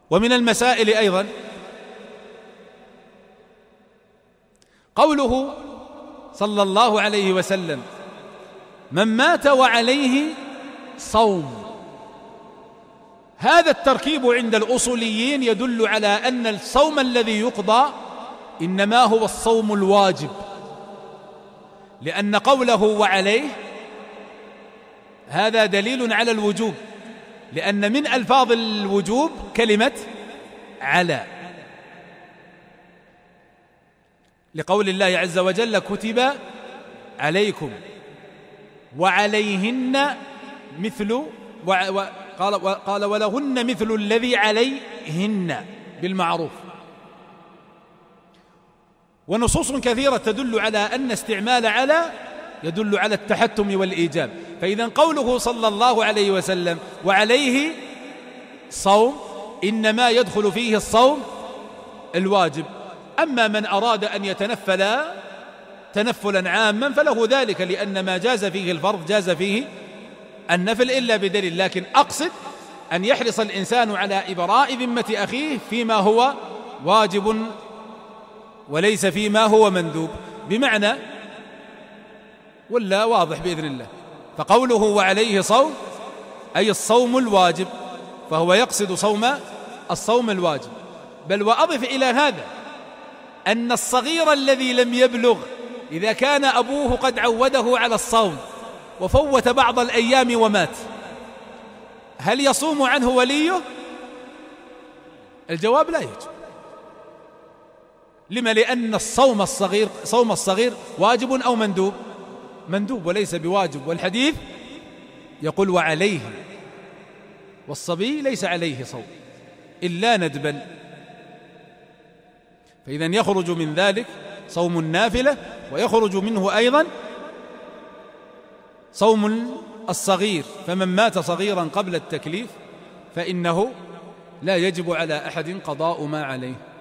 ومن المسائل أيضا قوله صلى الله عليه وسلم: من مات وعليه صوم. هذا التركيب عند الأصوليين يدل على أن الصوم الذي يقضى إنما هو الصوم الواجب، لأن قوله وعليه هذا دليل على الوجوب، لأن من ألفاظ الوجوب كلمة على، لقول الله عز وجل: كتب عليكم وعليهن مثل، قال ولهن مثل الذي عليهن بالمعروف. ونصوص كثيرة تدل على أن استعمال على يدل على التحتم والإيجاب. فإذا قوله صلى الله عليه وسلم وعليه صوم إنما يدخل فيه الصوم الواجب. أما من أراد أن يتنفل تنفلا عاما فله ذلك، لأن ما جاز فيه الفرض جاز فيه النفل إلا بدليل. لكن أقصد أن يحرص الإنسان على إبراء ذمة أخيه فيما هو واجب وليس فيما هو مندوب، بمعنى ولا واضح بإذن الله. فقوله وعليه صوم أي الصوم الواجب، فهو يقصد الصوم الواجب. بل وأضف إلى هذا أن الصغير الذي لم يبلغ إذا كان أبوه قد عوده على الصوم وفوت بعض الأيام ومات، هل يصوم عنه وليه؟ الجواب لا يجب. لما؟ لأن صوم الصغير واجب أو مندوب؟ مندوب وليس بواجب. والحديث يقول وعليه، والصبي ليس عليه صوم إلا ندبا. فإذا يخرج من ذلك صوم النافلة، ويخرج منه أيضا صوم الصغير. فمن مات صغيرا قبل التكليف فإنه لا يجب على أحد قضاء ما عليه.